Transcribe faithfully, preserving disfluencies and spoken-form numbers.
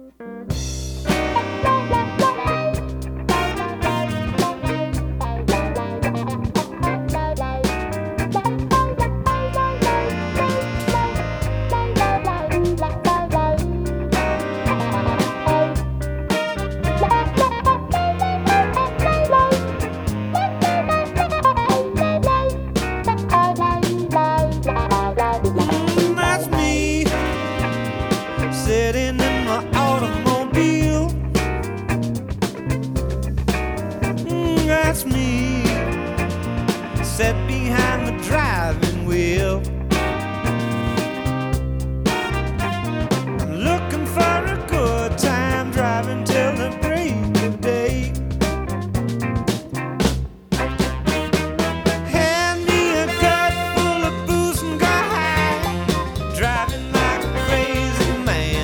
Mm, that's me, sitting in my automobile. Mm, that's me, set behind